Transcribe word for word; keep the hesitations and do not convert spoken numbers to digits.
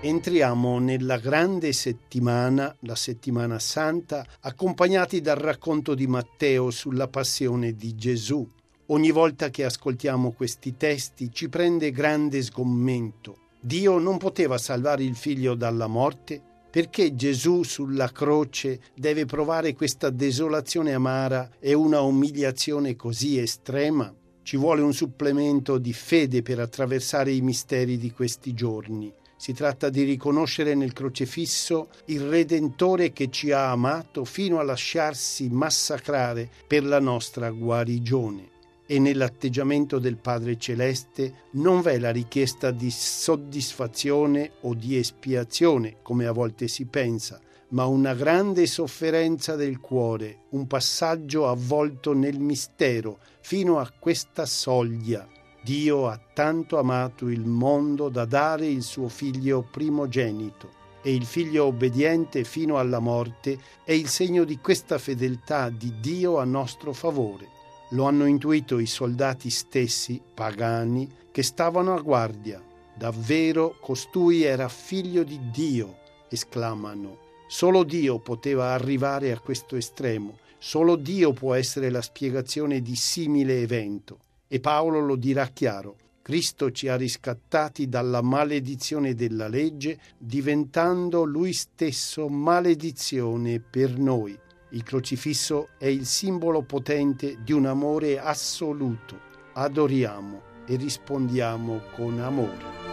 Entriamo nella grande settimana, la settimana santa, accompagnati dal racconto di Matteo sulla passione di Gesù. Ogni volta che ascoltiamo questi testi ci prende grande sgomento. Dio non poteva salvare il figlio dalla morte? Perché Gesù sulla croce deve provare questa desolazione amara e una umiliazione così estrema? Ci vuole un supplemento di fede per attraversare i misteri di questi giorni. Si tratta di riconoscere nel crocefisso il Redentore che ci ha amato fino a lasciarsi massacrare per la nostra guarigione. E nell'atteggiamento del Padre Celeste non v'è la richiesta di soddisfazione o di espiazione, come a volte si pensa, ma una grande sofferenza del cuore, un passaggio avvolto nel mistero fino a questa soglia. Dio ha tanto amato il mondo da dare il suo figlio primogenito, e il figlio obbediente fino alla morte è il segno di questa fedeltà di Dio a nostro favore. Lo hanno intuito i soldati stessi, pagani, che stavano a guardia. Davvero costui era figlio di Dio, esclamano. Solo Dio poteva arrivare a questo estremo, solo Dio può essere la spiegazione di simile evento. E Paolo lo dirà chiaro: Cristo ci ha riscattati dalla maledizione della legge, diventando Lui stesso maledizione per noi. Il crocifisso è il simbolo potente di un amore assoluto. Adoriamo e rispondiamo con amore.